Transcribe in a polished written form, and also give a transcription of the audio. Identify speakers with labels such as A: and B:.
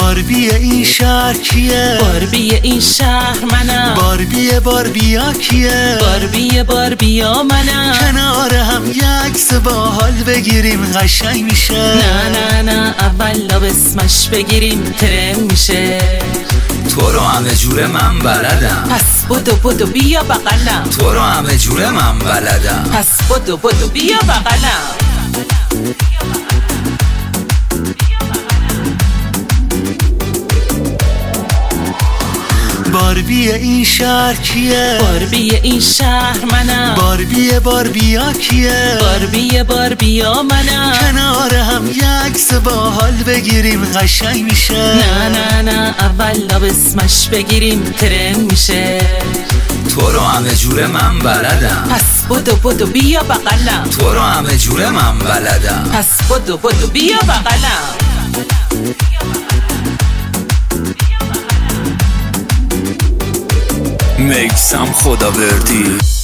A: باربی این شهر کیه؟
B: باربی این شهر منم.
A: باربیا کیه؟
B: باربیا منم.
A: کنار هم یک عکس باحال بگیریم قشنگ میشه.
B: نه اول لابسمش بگیریم ترند میشه.
C: تو رو همه جوره من بلدم،
B: پس بدو بیا بغلم.
C: تو رو همه جوره من بلدم،
B: پس بدو بیا بغلم.
A: باربی این شهر کیه؟
B: باربی این شهر منم.
A: باربیا کیه؟
B: باربیا منم.
A: کنار هم یک عکس باحال بگیریم قشنگ میشه.
B: نه اول لابسمش بگیریم ترند میشه.
C: تو رو همه جوره من بلدم،
B: پس بدو بیا بغلم.
C: تو رو همه جوره من بلدم،
B: پس بدو بیا بغلم.
C: میکسم خداوردی.